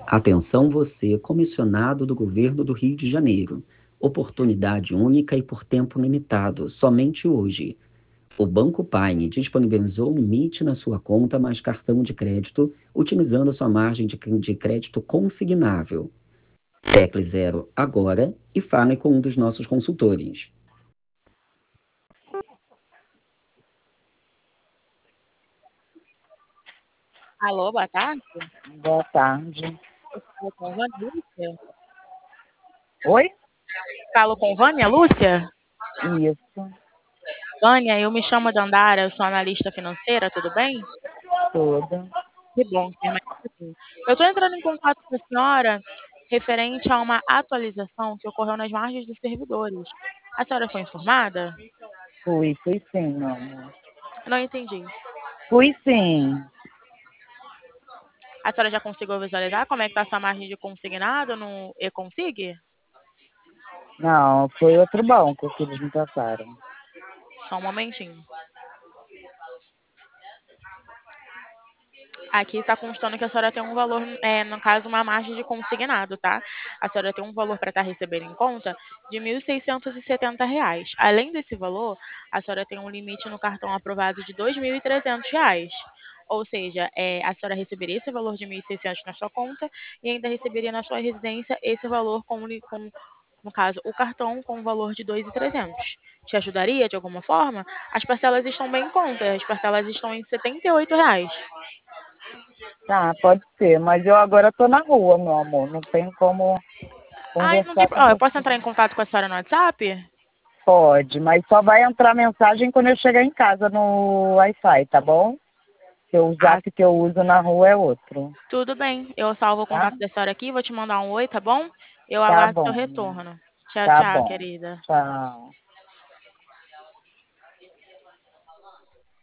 Atenção você, comissionado do Governo do Rio de Janeiro. Oportunidade única e por tempo limitado, somente hoje. O Banco Paine disponibilizou um limite na sua conta mais cartão de crédito, utilizando a sua margem de crédito consignável. Tecle 0 agora e fale com um dos nossos consultores. Alô, boa tarde. Boa tarde. Eu falo com Vânia Lúcia? Oi? Falo com Vânia Lúcia? Isso, Vânia, eu me chamo Dandara, eu sou analista financeira, tudo bem? tudo. Que bom, que assim. Eu estou entrando em contato com a senhora referente a uma atualização que ocorreu nas margens dos servidores. A senhora foi informada? Fui sim, meu amor. Eu não entendi. Fui sim. A senhora já conseguiu visualizar como é que está a sua margem de consignado no e-consig? Não, foi outro banco que eles me passaram. Só um momentinho. Aqui está constando que a senhora tem um valor, no caso, uma margem de consignado, tá? A senhora tem um valor para estar recebendo em conta de R$ 1.670. Além desse valor, a senhora tem um limite no cartão aprovado de R$ 2.300. Ou seja, a senhora receberia esse valor de 1.600 na sua conta e ainda receberia na sua residência esse valor no caso, o cartão com o valor de 2.300. Te ajudaria de alguma forma? As parcelas estão bem em conta, as parcelas estão em R$ 78. Tá, pode ser, mas eu agora tô na rua, meu amor. Não tem como Ai, não tem. conversar com Ó, eu posso você. entrar em contato com a senhora no WhatsApp? Pode, mas só vai entrar mensagem quando eu chegar em casa no Wi-Fi, tá bom? Que o Ah, zap que eu uso na rua é outro, tudo bem. Eu salvo o tá? contato da senhora aqui, vou te mandar um oi, tá bom? Eu Tá aguardo seu bom, retorno. Tchau, tá tchau, bom. querida. Tchau.